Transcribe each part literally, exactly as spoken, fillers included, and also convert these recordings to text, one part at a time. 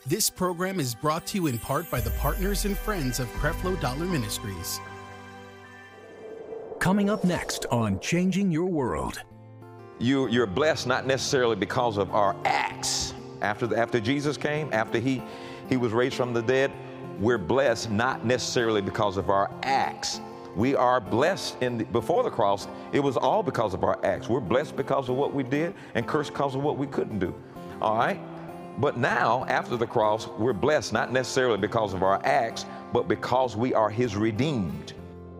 This program is brought to you in part by the partners and friends of Creflo Dollar Ministries. Coming up next on Changing Your World. You, you're blessed not necessarily because of our acts. After, the, after Jesus came, after he, he was raised from the dead, we're blessed not necessarily because of our acts. We are blessed in the, before the cross. It was all because of our acts. We're blessed because of what we did and cursed because of what we couldn't do. All right? But now, after the cross, we're blessed not necessarily because of our acts, but because we are His redeemed.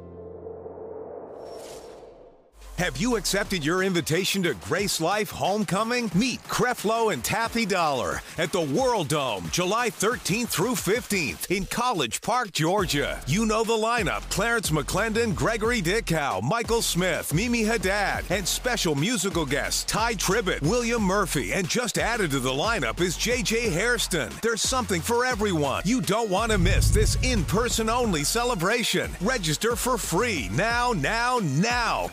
Have you accepted your invitation to Grace Life Homecoming? Meet Creflo and Taffy Dollar at the World Dome, July thirteenth through fifteenth in College Park, Georgia. You know the lineup: Clarence McClendon, Gregory Dickow, Michael Smith, Mimi Haddad, and special musical guests Ty Tribbett, William Murphy, and just added to the lineup is J J Hairston. There's something for everyone. You don't want to miss this in-person only celebration. Register for free now, now, now.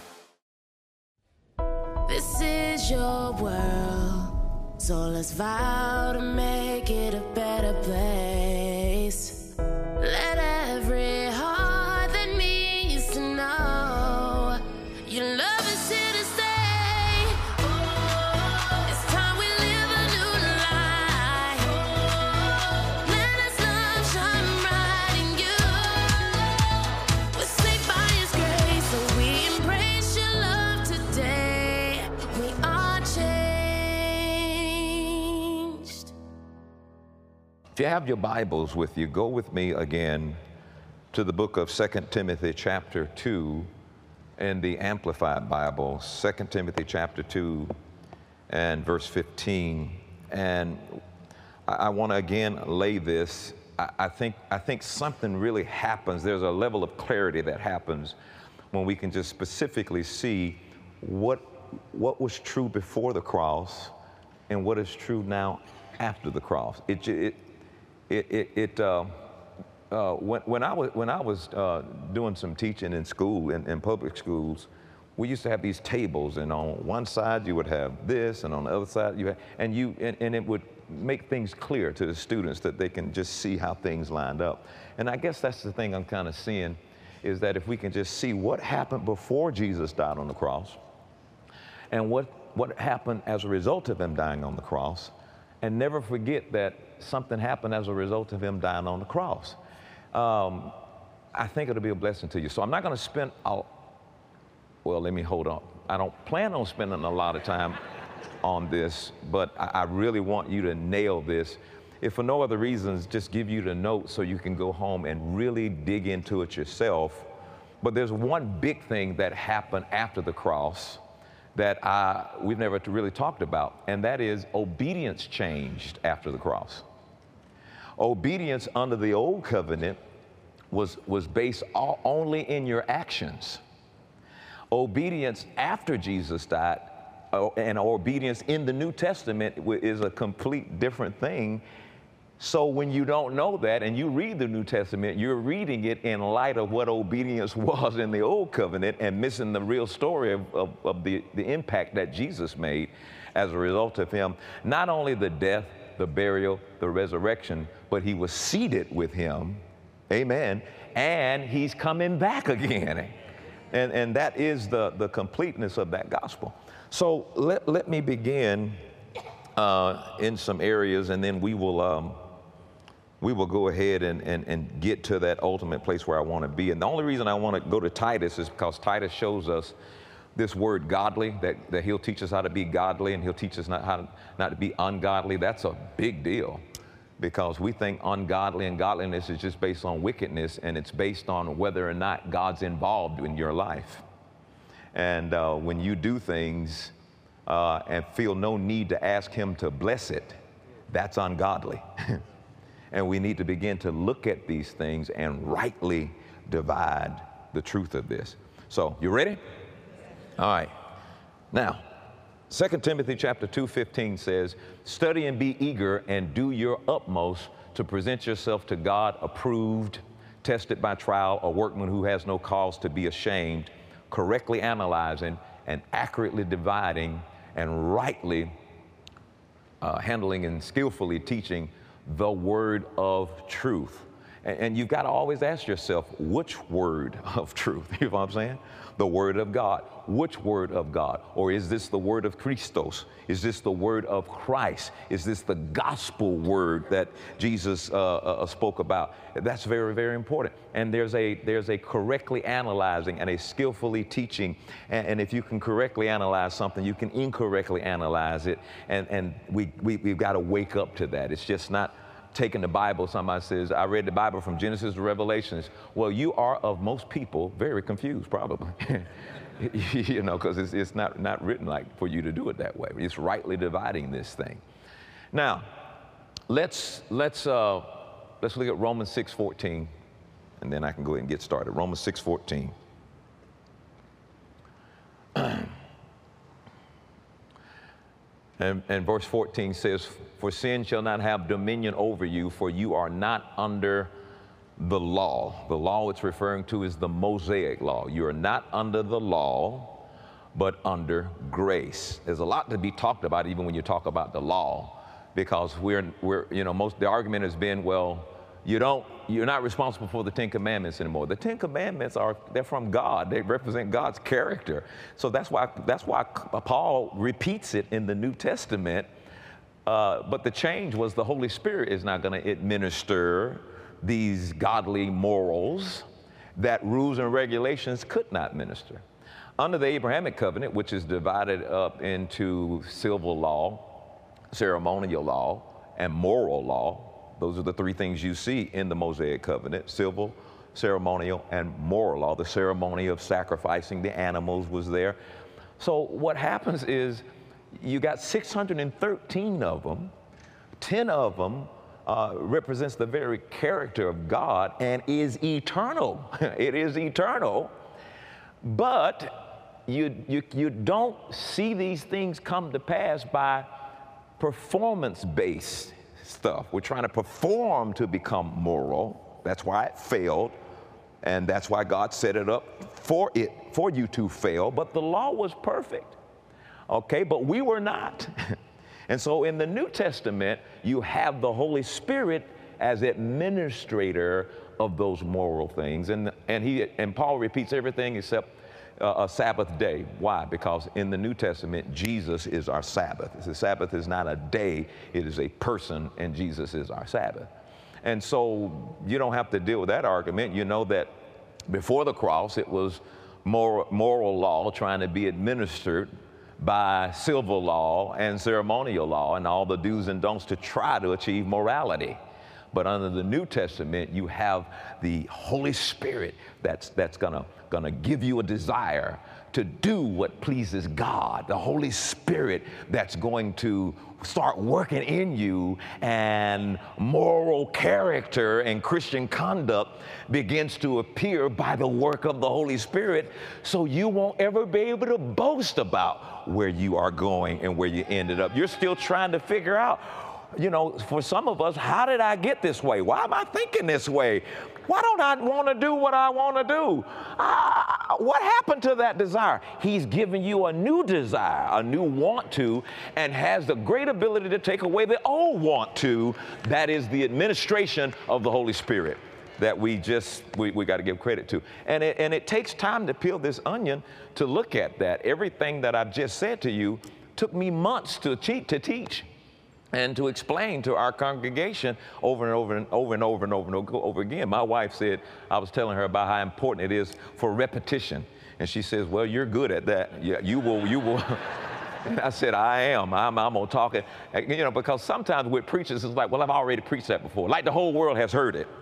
This is your world, so let's vow to make it a better place. Let every heart that needs to know your love is here to stay. Oh, it's time we live a new life. Oh, let us love shine bright in you. We're saved by His grace, so we embrace your love today. We are changed. If you have your Bibles with you, go with me again to the book of Second Timothy chapter two in the Amplified Bible. Second Timothy chapter two and verse fifteen. And I, I want to again lay this. I, I think I think something really happens. There's a level of clarity that happens when we can just specifically see what what was true before the cross and what is true now after the cross. It, it, it, it, it uh, uh, when, when I was, when I was uh, doing some teaching in school, in, in public schools, we used to have these tables, and on one side you would have this, and on the other side you had, and you, and, and it would make things clear to the students that they can just see how things lined up. And I guess that's the thing I'm kind of seeing, is that if we can just see what happened before Jesus died on the cross, and what, what happened as a result of Him dying on the cross, and never forget that something happened as a result of Him dying on the cross. Um, I think it'll be a blessing to you. So I'm not going to spend, a, well, let me hold on. I don't plan on spending a lot of time on this, but I, I really want you to nail this. If for no other reasons, just give you the notes so you can go home and really dig into it yourself. But there's one big thing that happened after the cross that I, we've never really talked about, and that is obedience changed after the cross. Obedience under the old covenant was, was based all, only in your actions. Obedience after Jesus died, uh, and obedience in the New Testament is a complete different thing. So when you don't know that and you read the New Testament, you're reading it in light of what obedience was in the Old Covenant and missing the real story of, of, of the, the impact that Jesus made as a result of Him. Not only the death, the burial, the resurrection, but He was seated with Him, amen, and He's coming back again. And, and that is the, the completeness of that gospel. So let, let me begin uh, in some areas, and then we will... Um, we will go ahead and, and, and get to that ultimate place where I want to be. And the only reason I want to go to Titus is because Titus shows us this word godly, that, that he'll teach us how to be godly, and he'll teach us not how to, not to be ungodly. That's a big deal, because we think ungodly and godliness is just based on wickedness, and it's based on whether or not God's involved in your life. And uh, when you do things uh, and feel no need to ask Him to bless it, that's ungodly. And we need to begin to look at these things and rightly divide the truth of this. So, you ready? All right. Now, Second Timothy chapter two fifteen says, "Study and be eager and do your utmost to present yourself to God approved, tested by trial, a workman who has no cause to be ashamed, correctly analyzing and accurately dividing and rightly uh, handling and skillfully teaching the word of truth. And, and you've got to always ask yourself, which word of truth? You know what I'm saying? The word of God. Which word of God? Or is this the word of Christos? Is this the word of Christ? Is this the gospel word that Jesus uh, uh, spoke about? That's very, very important. And there's a there's a correctly analyzing and a skillfully teaching. And, and if you can correctly analyze something, you can incorrectly analyze it. And and we, we we've got to wake up to that. It's just not taking the Bible. Somebody says, I read the Bible from Genesis to Revelations. Well, you are, of most people, very confused, probably. You know, because it's, it's not, not written like for you to do it that way. It's rightly dividing this thing. Now, let's, let's, uh, let's look at Romans six fourteen, and then I can go ahead and get started. Romans six fourteen. And, and verse fourteen says, for sin shall not have dominion over you, for you are not under the law. The law it's referring to is the Mosaic law. You are not under the law, but under grace. There's a lot to be talked about even when you talk about the law, because we're, we're you know, most, the argument has been, well, you don't, you're not responsible for the Ten Commandments anymore. The Ten Commandments are, they're from God. They represent God's character. So that's why, that's why Paul repeats it in the New Testament. Uh, but the change was the Holy Spirit is not going to administer these godly morals that rules and regulations could not minister. Under the Abrahamic covenant, which is divided up into civil law, ceremonial law, and moral law, those are the three things you see in the Mosaic covenant: civil, ceremonial, and moral law. The ceremony of sacrificing the animals was there. So what happens is you got six hundred thirteen of them, ten of them uh, represents the very character of God and is eternal. It is eternal, but you, you, you don't see these things come to pass by performance-based stuff. We're trying to perform to become moral. That's why it failed, and that's why God set it up for it, for you to fail. But the law was perfect, okay? But we were not. And so in the New Testament, you have the Holy Spirit as administrator of those moral things. And, and, he, and Paul repeats everything except uh, a Sabbath day. Why? Because in the New Testament, Jesus is our Sabbath. The Sabbath is not a day, it is a person, and Jesus is our Sabbath. And so you don't have to deal with that argument. You know that before the cross, it was moral, moral law trying to be administered by civil law and ceremonial law and all the do's and don'ts to try to achieve morality. But under the New Testament, you have the Holy Spirit that's, that's gonna, gonna give you a desire to do what pleases God. The Holy Spirit that's going to start working in you, and moral character and Christian conduct begins to appear by the work of the Holy Spirit, so you won't ever be able to boast about where you are going and where you ended up. You're still trying to figure out, you know, for some of us, how did I get this way? Why am I thinking this way? Why don't I want to do what I want to do? Uh, what happened to that desire? He's given you a new desire, a new want to, and has the great ability to take away the old want to. That is the administration of the Holy Spirit that we just, we, we got to give credit to. And it, and it takes time to peel this onion to look at that. Everything that I've just said to you took me months to, cheat, to teach and to explain to our congregation over and over and over and over and over and over, over again. My wife said, I was telling her about how important it is for repetition. And she says, well, you're good at that. Yeah, you will, you will. And I said, I am. I'm, I'm gonna talk it. You know, because sometimes with preachers, it's like, well, I've already preached that before. Like the whole world has heard it.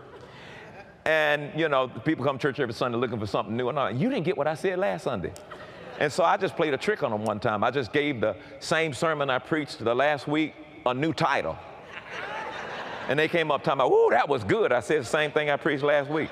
And, you know, people come to church every Sunday looking for something new. And I'm like, you didn't get what I said last Sunday. And so I just played a trick on them one time. I just gave the same sermon I preached the last week a new title. And they came up talking about, ooh, that was good. I said the same thing I preached last week.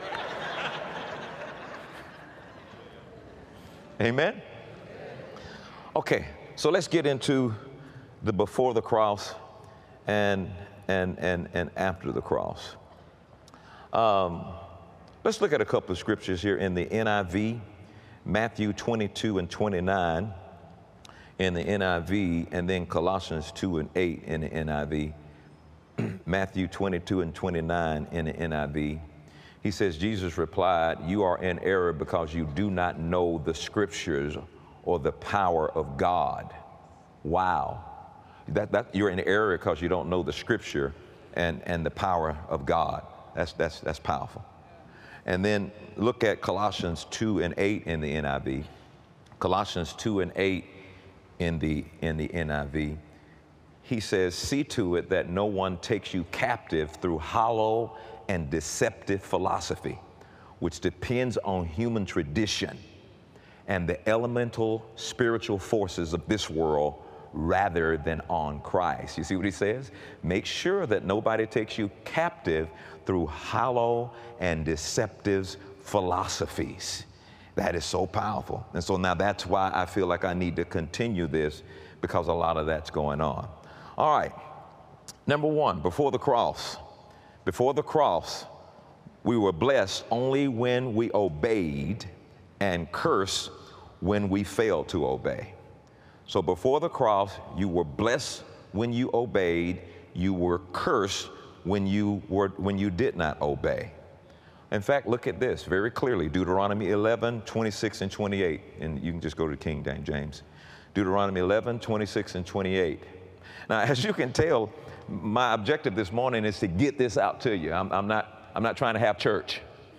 Amen? Okay, so let's get into the before the cross and, and, and, and after the cross. Um, let's look at a couple of scriptures here in the N I V, Matthew twenty-two and twenty-nine. In the N I V, and then Colossians two and eight in the N I V. Matthew twenty-two and twenty-nine in the N I V. He says, Jesus replied, "You are in error because you do not know the scriptures or the power of God." Wow. That, that, you're in error because you don't know the scripture and, and the power of God. That's, that's, that's powerful. And then look at Colossians two and eight in the N I V. Colossians two and eight in the, in the N I V. He says, "See to it that no one takes you captive through hollow and deceptive philosophy, which depends on human tradition and the elemental spiritual forces of this world rather than on Christ." You see what he says? Make sure that nobody takes you captive through hollow and deceptive philosophies. That is so powerful. And so now that's why I feel like I need to continue this, because a lot of that's going on. All right. Number one, before the cross. Before the cross, we were blessed only when we obeyed and cursed when we failed to obey. So before the cross, you were blessed when you obeyed. You were cursed when you were when you did not obey. In fact, look at this very clearly. Deuteronomy eleven, twenty-six and twenty-eight. And you can just go to King James. Deuteronomy eleven, twenty-six and twenty-eight. Now, as you can tell, my objective this morning is to get this out to you. I'm, I'm not I'm not trying to have church.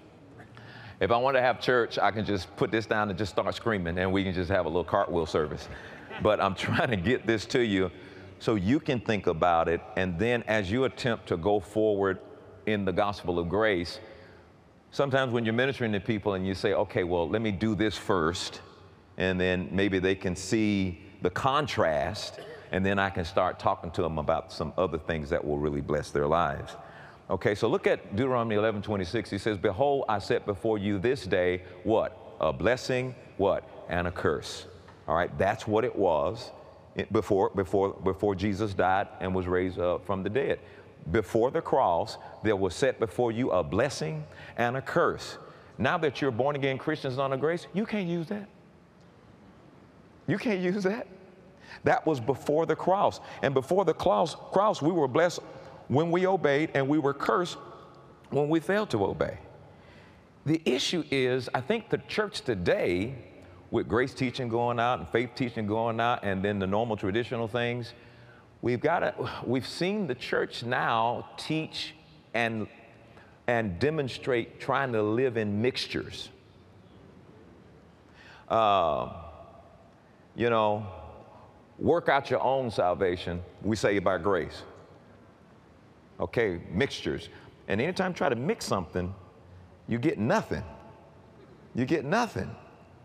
If I want to have church, I can just put this down and just start screaming, and we can just have a little cartwheel service. But I'm trying to get this to you so you can think about it, and then as you attempt to go forward in the gospel of grace, sometimes when you're ministering to people and you say, okay, well, let me do this first, and then maybe they can see the contrast, and then I can start talking to them about some other things that will really bless their lives. Okay, so look at Deuteronomy eleven, twenty-six. He says, "Behold, I set before you this day," what? "A blessing," what? "And a curse." All right, that's what it was before, before, before Jesus died and was raised uh, from the dead. Before the cross, there was set before you a blessing and a curse. Now that you're born again Christians under grace, you can't use that. You can't use that. That was before the cross. And before the cross, cross, we were blessed when we obeyed, and we were cursed when we failed to obey. The issue is, I think the church today, with grace teaching going out and faith teaching going out, and then the normal traditional things, we've got to, we've seen the church now teach and, and demonstrate trying to live in mixtures. Uh, you know, work out your own salvation. We say by grace. Okay, mixtures. And anytime you try to mix something, you get nothing. You get nothing.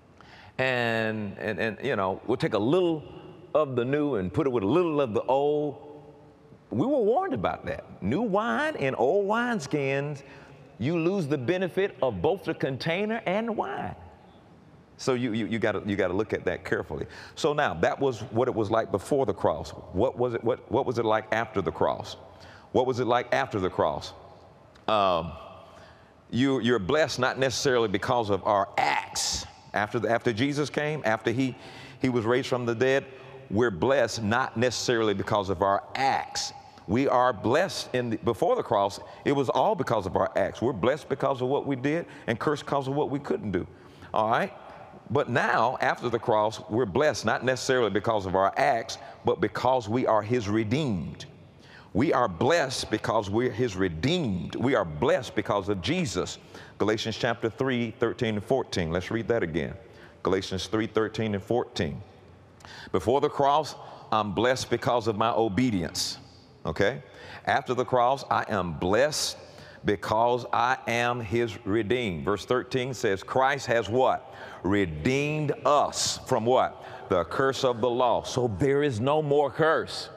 And, and, and, you know, we'll take a little of the new and put it with a little of the old. We were warned about that. New wine in old wineskins, you lose the benefit of both the container and the wine. So you, you, you gotta, you gotta look at that carefully. So now, that was what it was like before the cross. What was it, what, what was it like after the cross? What was it like after the cross? Um, you, you're blessed not necessarily because of our acts. After, the, after Jesus came, after he, he was raised from the dead, we're blessed not necessarily because of our acts. We are blessed in the, before the cross, it was all because of our acts. We're blessed because of what we did and cursed because of what we couldn't do. All right? But now, after the cross, we're blessed not necessarily because of our acts, but because we are his redeemed. We are blessed because we're his redeemed. We are blessed because of Jesus. Galatians chapter three, thirteen and fourteen. Let's read that again. Galatians three, thirteen and fourteen. Before the cross, I'm blessed because of my obedience. Okay? After the cross, I am blessed because I am his redeemed. Verse thirteen says, Christ has what? Redeemed us from what? The curse of the law. So there is no more curse.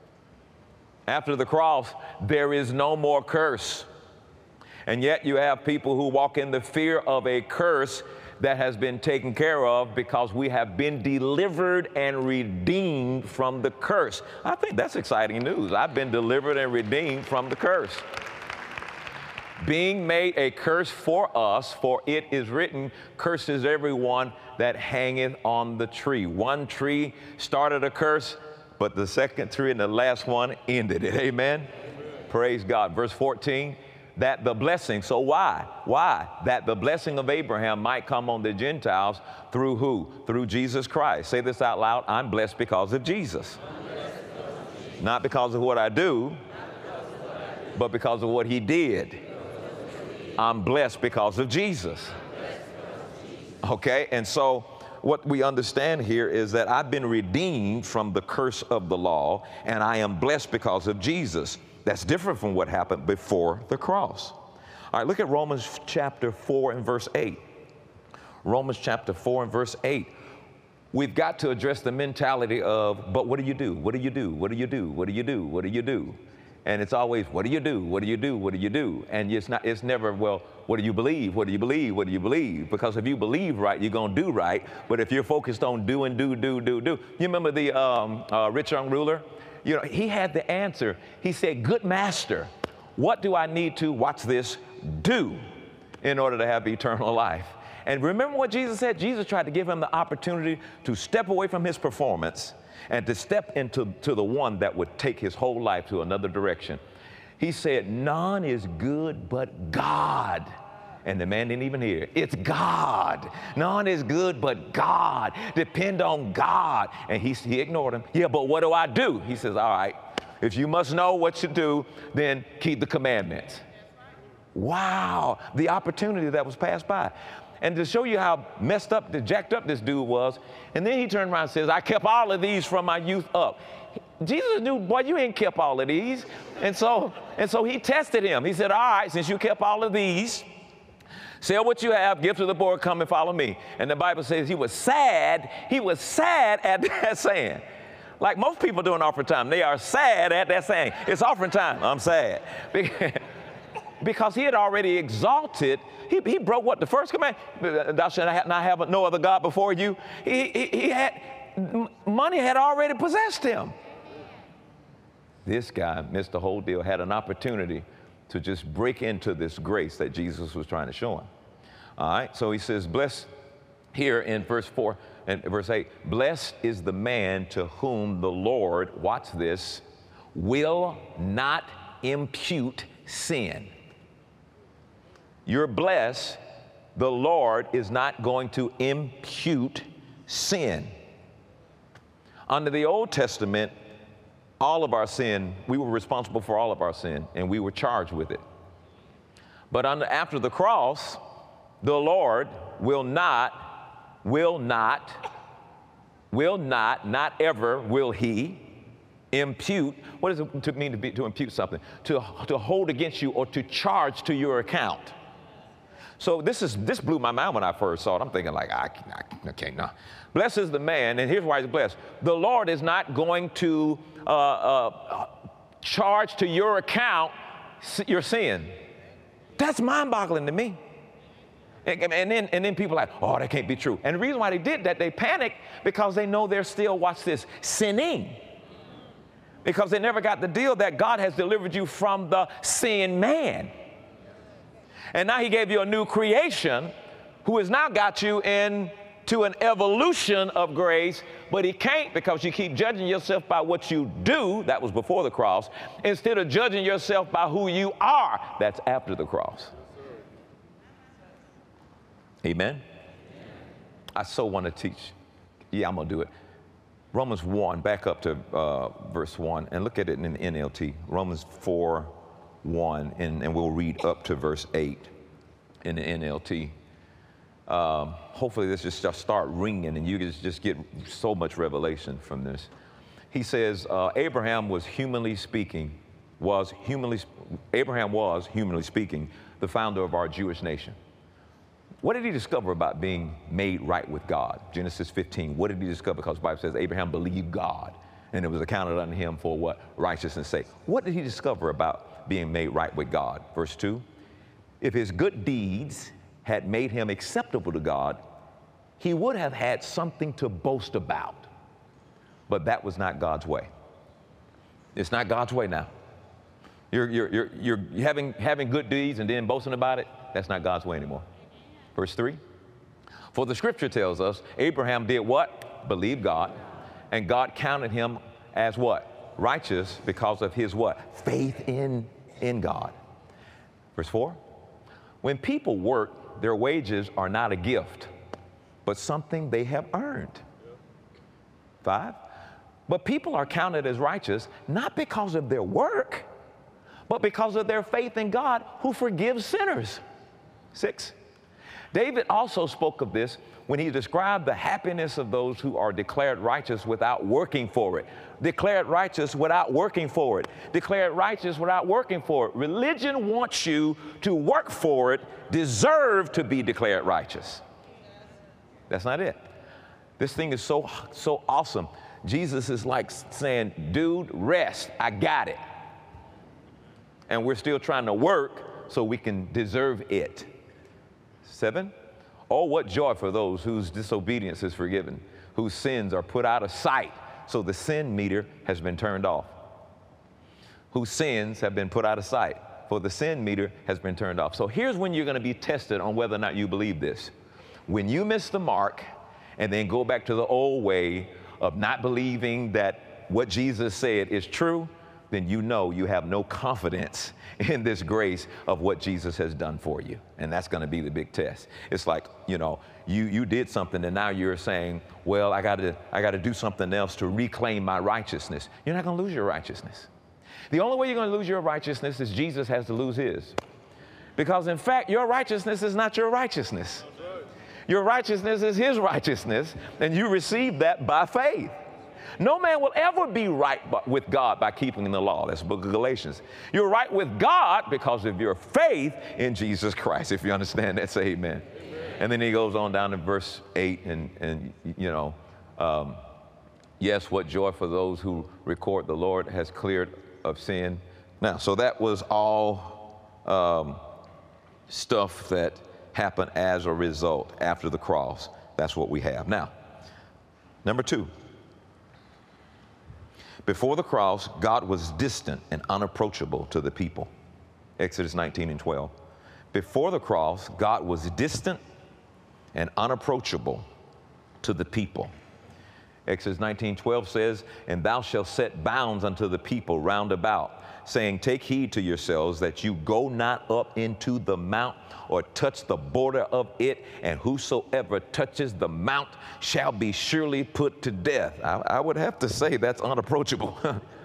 After the cross, there is no more curse. And yet you have people who walk in the fear of a curse that has been taken care of because we have been delivered and redeemed from the curse. I think that's exciting news. I've been delivered and redeemed from the curse. Being made a curse for us, for it is written, cursed is everyone that hangeth on the tree. One tree started a curse, but the second tree and the last one ended it. Amen? Praise God. Verse fourteen, that the blessing, so why? Why? That the blessing of Abraham might come on the Gentiles through who? Through Jesus Christ. Say this out loud. I'm blessed because of Jesus. Not because of what I do, but because of what he did. I'm blessed because of Jesus. Okay, and so what we understand here is that I've been redeemed from the curse of the law, and I am blessed because of Jesus. That's different from what happened before the cross. All right, look at Romans chapter four and verse eight. Romans chapter four and verse eight. We've got to address the mentality of, but what do you do? What do you do? What do you do? What do you do? What do you do? And it's always, what do you do? What do you do? What do you do? And it's not, it's never, well, what do you believe? What do you believe? What do you believe? Because if you believe right, you're going to do right. But if you're focused on do and do, do, do, do. You remember the um, uh, rich young ruler? You know, he had the answer. He said, good master, what do I need to, watch this, do in order to have eternal life? And remember what Jesus said? Jesus tried to give him the opportunity to step away from his performance and to step into to the one that would take his whole life to another direction. He said, none is good but God. And the man didn't even hear. It's God. None is good but God. Depend on God. And he, he ignored him. Yeah, but what do I do? He says, all right, if you must know what to do, then keep the commandments. Wow, the opportunity that was passed by. And to show you how messed up, jacked up this dude was, and then he turned around and says, I kept all of these from my youth up. Jesus knew, boy, you ain't kept all of these. And so, and so he tested him. He said, all right, since you kept all of these, sell what you have, give to the poor, come and follow me. And the Bible says he was sad. He was sad at that saying. Like most people doing offering time, they are sad at that saying. It's offering time. I'm sad. Because he had already exalted. He, he broke what? The first command? Thou shalt not have no other God before you. He, he, he had, money had already possessed him. This guy missed the whole deal, had an opportunity to just break into this grace that Jesus was trying to show him. All right, so he says, blessed here in verse four and verse eight, blessed is the man to whom the Lord, watch this, will not impute sin. You're blessed. The Lord is not going to impute sin. Under the Old Testament, all of our sin, we were responsible for all of our sin, and we were charged with it. But under, after the cross, the Lord will not, will not, will not, not ever will he impute. What does it to mean to, be, to impute something? To, to hold against you or to charge to your account. So this is this blew my mind when I first saw it. I'm thinking like, I, I, I can't, no. Blessed is the man, and here's why he's blessed. The Lord is not going to uh, uh, charge to your account your sin. That's mind-boggling to me. And, and, then, and then people are like, oh, that can't be true. And the reason why they did that, they panicked because they know they're still, watch this, sinning. Because they never got the deal that God has delivered you from the sin man. And now he gave you a new creation who has now got you into an evolution of grace, but he can't because you keep judging yourself by what you do. That was before the cross, instead of judging yourself by who you are. That's after the cross. Amen? I so want to teach. Yeah, I'm going to do it. Romans one, back up to uh, verse one, and look at it in the N L T. Romans four, one, and, and we'll read up to verse eight in the N L T. Um, hopefully this just, just start ringing and you can just get so much revelation from this. He says, uh, Abraham was humanly speaking, was humanly, Abraham was, humanly speaking, the founder of our Jewish nation. What did he discover about being made right with God? Genesis fifteen, what did he discover? Because the Bible says Abraham believed God, and it was accounted unto him for what? Righteousness' sake. What did he discover about being made right with God? Verse two, if his good deeds had made him acceptable to God, he would have had something to boast about. But that was not God's way. It's not God's way now. You're, you're, you're, you're having, having good deeds and then boasting about it. That's not God's way anymore. Verse three, for the scripture tells us Abraham did what? Believe God, and God counted him as what? Righteous because of his what? Faith in in God. Verse four, when people work, their wages are not a gift, but something they have earned. Five, but people are counted as righteous not because of their work, but because of their faith in God who forgives sinners. Six, David also spoke of this when he described the happiness of those who are declared righteous without working for it. Declared righteous without working for it. Declared righteous without working for it. Religion wants you to work for it, deserve to be declared righteous. That's not it. This thing is so, so awesome. Jesus is like saying, dude, rest, I got it. And we're still trying to work so we can deserve it. Seven, oh, what joy for those whose disobedience is forgiven, whose sins are put out of sight. So the sin meter has been turned off. Whose sins have been put out of sight, for the sin meter has been turned off. So here's when you're going to be tested on whether or not you believe this. When you miss the mark and then go back to the old way of not believing that what Jesus said is true, then you know you have no confidence in this grace of what Jesus has done for you. And that's going to be the big test. It's like, you know, you, you did something and now you're saying, well, I got to I got to do something else to reclaim my righteousness. You're not going to lose your righteousness. The only way you're going to lose your righteousness is Jesus has to lose his. Because in fact, your righteousness is not your righteousness. Your righteousness is his righteousness, and you receive that by faith. No man will ever be right with God by keeping the law. That's the book of Galatians. You're right with God because of your faith in Jesus Christ. If you understand that, say amen. Amen. And then he goes on down to verse eight, and, and you know, um, yes, what joy for those who record the Lord has cleared of sin. Now, so that was all um, stuff that happened as a result after the cross. That's what we have. Now, number two. Before the cross, God was distant and unapproachable to the people. Exodus nineteen and twelve. Before the cross, God was distant and unapproachable to the people. Exodus nineteen twelve says, and thou shalt set bounds unto the people round about, saying, take heed to yourselves that you go not up into the mount or touch the border of it, and whosoever touches the mount shall be surely put to death. I, I would have to say that's unapproachable.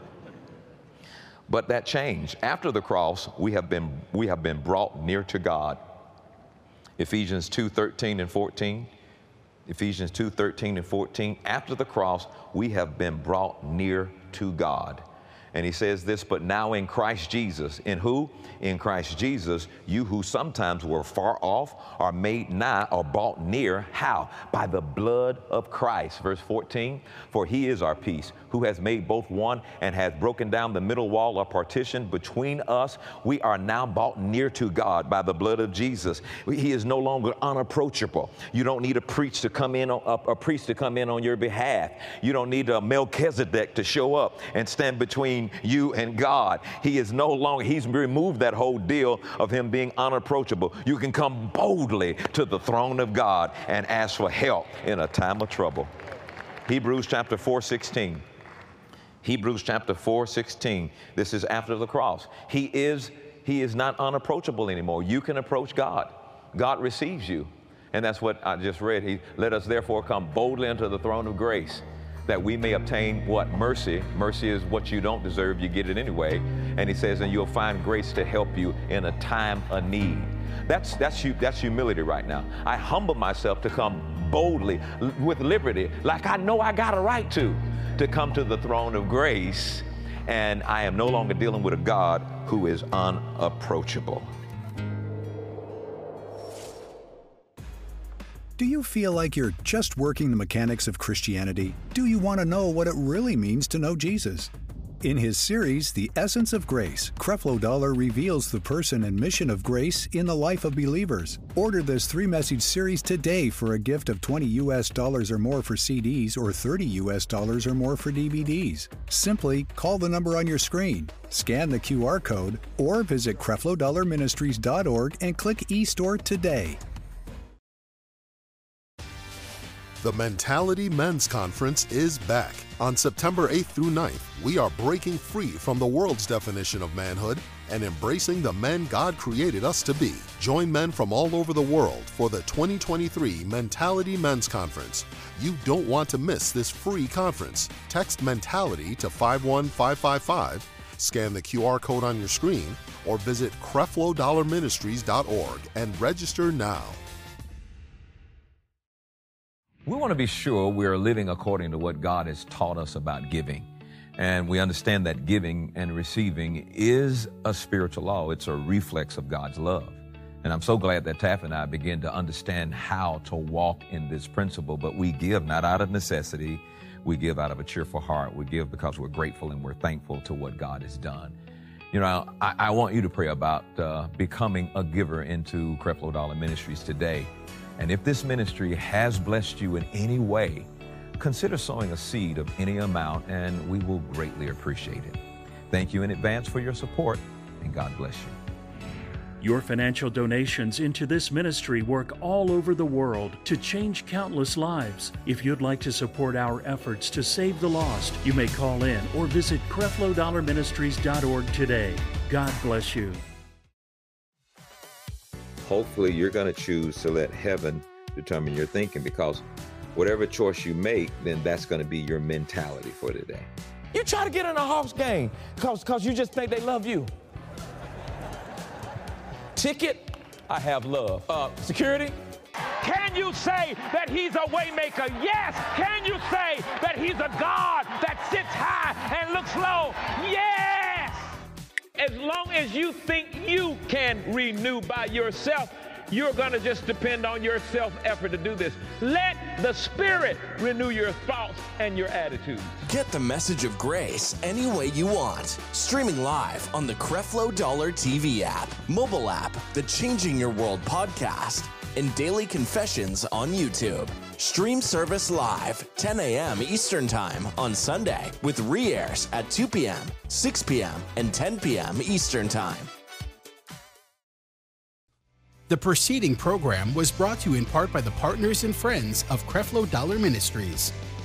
But that changed. After the cross, we have been, we have been brought near to God. Ephesians two, thirteen and fourteen. Ephesians two, thirteen and fourteen. After the cross, we have been brought near to God. And he says this, but now in Christ Jesus. In who? In Christ Jesus, you who sometimes were far off are made nigh or brought near. How? By the blood of Christ. Verse fourteen, for he is our peace, who has made both one and has broken down the middle wall of partition between us. We are now brought near to God by the blood of Jesus. He is no longer unapproachable. You don't need a priest to come in, a, a priest to come in on your behalf. You don't need a Melchizedek to show up and stand between you and God. He is no longer, he's removed that whole deal of him being unapproachable. You can come boldly to the throne of God and ask for help in a time of trouble. Hebrews chapter four, sixteen. Hebrews chapter four, sixteen. This is after the cross. He is, he is not unapproachable anymore. You can approach God. God receives you. And that's what I just read. He, let us therefore come boldly unto the throne of grace, that we may obtain what? Mercy. Mercy is what you don't deserve. You get it anyway. And he says, and you'll find grace to help you in a time of need. That's, that's, that's humility right now. I humble myself to come boldly with liberty, like I know I got a right to, to come to the throne of grace. And I am no longer dealing with a God who is unapproachable. Do you feel like you're just working the mechanics of Christianity? Do you want to know what it really means to know Jesus? In his series, The Essence of Grace, Creflo Dollar reveals the person and mission of grace in the life of believers. Order this three-message series today for a gift of twenty U S dollars or more for C Ds or thirty U S dollars or more for D V Ds. Simply call the number on your screen, scan the Q R code, or visit creflo dollar ministries dot org and click eStore today. The Mentality Men's Conference is back. On September eighth through ninth, we are breaking free from the world's definition of manhood and embracing the men God created us to be. Join men from all over the world for the twenty twenty-three Mentality Men's Conference. You don't want to miss this free conference. Text MENTALITY to five one five five five, scan the Q R code on your screen, or visit creflo dollar ministries dot org and register now. We want to be sure we are living according to what God has taught us about giving. And we understand that giving and receiving is a spiritual law. It's a reflex of God's love. And I'm so glad that Taff and I begin to understand how to walk in this principle. But we give not out of necessity. We give out of a cheerful heart. We give because we're grateful and we're thankful to what God has done. You know, I, I want you to pray about uh, becoming a giver into Creflo Dollar Ministries today. And if this ministry has blessed you in any way, consider sowing a seed of any amount, and we will greatly appreciate it. Thank you in advance for your support, and God bless you. Your financial donations into this ministry work all over the world to change countless lives. If you'd like to support our efforts to save the lost, you may call in or visit creflo dollar ministries dot org today. God bless you. Hopefully you're going to choose to let heaven determine your thinking, because whatever choice you make, then that's going to be your mentality for today. You try to get in a Hawks game because because you just think they love you. Ticket, I have love. Uh, security? Can you say that he's a way maker? Yes. Can you say that he's a God that sits high and looks low? Yes. As long as you think you can renew by yourself, you're going to just depend on your self-effort to do this. Let the Spirit renew your thoughts and your attitudes. Get the message of grace any way you want. Streaming live on the Creflo Dollar T V app, mobile app, the Changing Your World podcast, and Daily Confessions on YouTube. Stream service live, ten a.m. Eastern Time on Sunday, with re-airs at two p.m., six p.m., and ten p.m. Eastern Time. The preceding program was brought to you in part by the partners and friends of Creflo Dollar Ministries.